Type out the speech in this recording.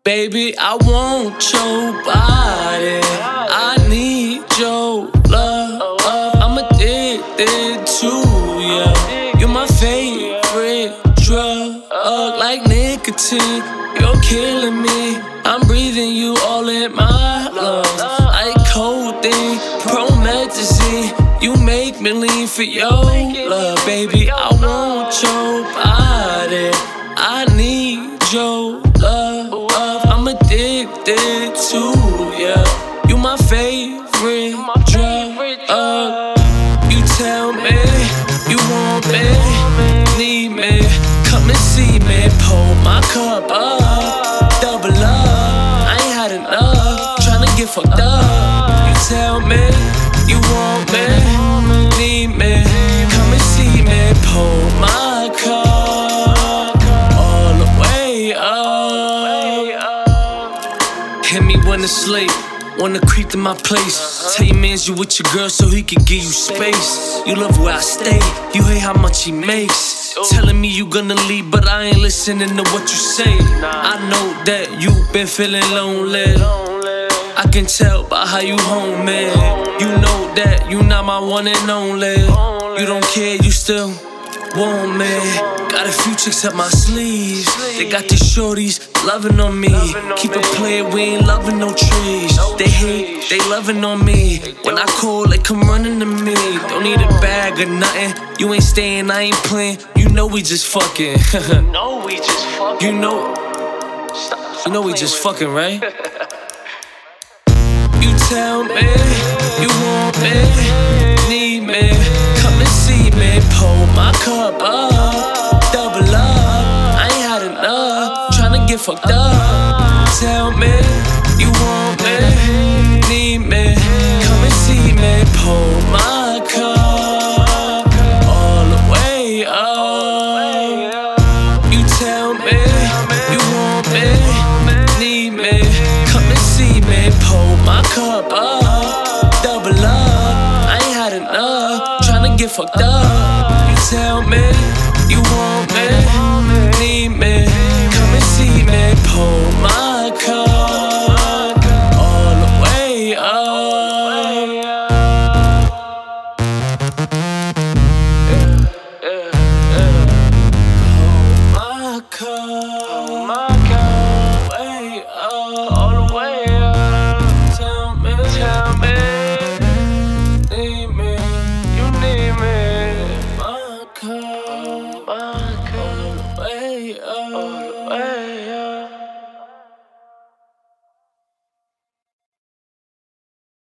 Baby, I want your body. I need your love. I'm addicted to you. You're my favorite drug. Like nicotine, you're killing me. I'm breathing you all in my lungs. Like codeine, promethazine. You make me lean for your love. Baby, I want your body. I need your love. I'm addicted to you. You my favorite drug. You tell me you want me, need me. Come and see me, pull my cup up, double up. I ain't had enough, tryna get fucked up. You tell me you want me, need me. Come and see me, pull my cup all the way up. Hit me when it's late, wanna creep to my place. Tell your mans you with your girl so he can give you space. You love where I stay, you hate how much he makes. Telling me you gonna leave, but I ain't listening to what you say. I know that you been feeling lonely. I can tell by how you home, man. You know that you not my one and only. You don't care, you still want me. Got a few chicks up my sleeves. They got these shorties loving on me. Keep it playing, we ain't loving no trees. They hate, they loving on me. When I call, they come running to me. Don't need a bag or nothing. You ain't staying, I ain't playing. You know we just fucking. You know we just fucking, right? You tell me you want me, need me. Come and see me, pull my cup up, double up. I ain't had enough, tryna get fucked up. Tell me you want me, need me. Come and see me, pull my cup all the way up. You tell me you want me, need me. Come and see me, pull my cup up, double up. I ain't had enough, tryna get fucked up. You tell me you want me.